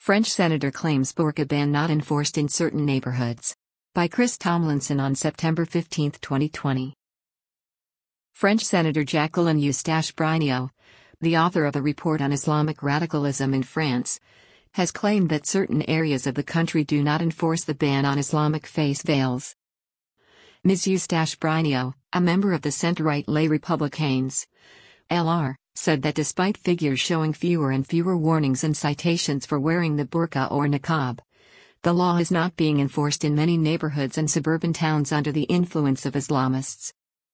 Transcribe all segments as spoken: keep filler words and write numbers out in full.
French senator claims burqa ban not enforced in certain neighborhoods. By Chris Tomlinson on September fifteenth, twenty twenty. French Senator Jacqueline Eustache-Brinio, the author of a report on Islamic radicalism in France, has claimed that certain areas of the country do not enforce the ban on Islamic face veils. Miz Eustache-Brinio, a member of the centre-right Les Républicains, L R, said that despite figures showing fewer and fewer warnings and citations for wearing the burqa or niqab, the law is not being enforced in many neighborhoods and suburban towns under the influence of Islamists.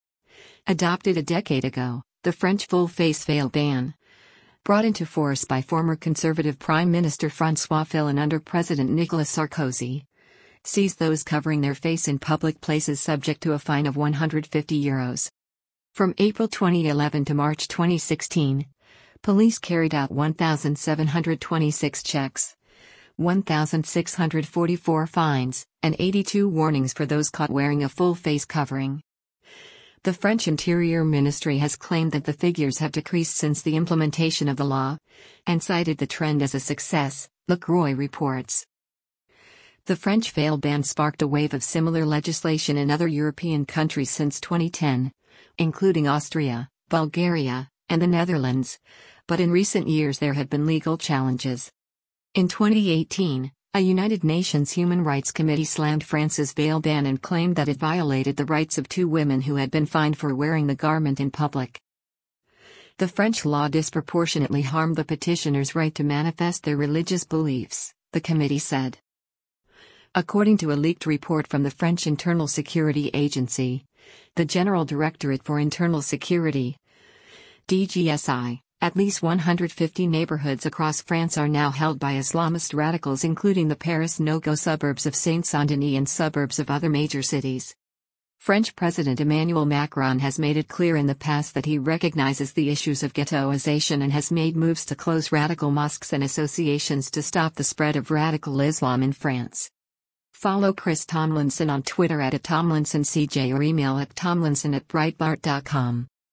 Adopted a decade ago, the French full-face veil ban, brought into force by former Conservative Prime Minister François Fillon under President Nicolas Sarkozy, sees those covering their face in public places subject to a fine of one hundred fifty euros. From April twenty eleven to March twenty sixteen, police carried out one thousand seven hundred twenty-six checks, one thousand six hundred forty-four fines, and eighty-two warnings for those caught wearing a full face covering. The French Interior Ministry has claimed that the figures have decreased since the implementation of the law, and cited the trend as a success, Le Croix reports. The French veil ban sparked a wave of similar legislation in other European countries since twenty ten, including Austria, Bulgaria, and the Netherlands, but in recent years there have been legal challenges. In twenty eighteen, a United Nations Human Rights Committee slammed France's veil ban and claimed that it violated the rights of two women who had been fined for wearing the garment in public. The French law disproportionately harmed the petitioners' right to manifest their religious beliefs, the committee said. According to a leaked report from the French Internal Security Agency, the General Directorate for Internal Security, D G S I, at least one hundred fifty neighborhoods across France are now held by Islamist radicals, including the Paris no-go suburbs of Saint-Saint-Denis and suburbs of other major cities. French President Emmanuel Macron has made it clear in the past that he recognizes the issues of ghettoization and has made moves to close radical mosques and associations to stop the spread of radical Islam in France. Follow Chris Tomlinson on Twitter at Tomlinson C J or email at tomlinson at breitbart dot com.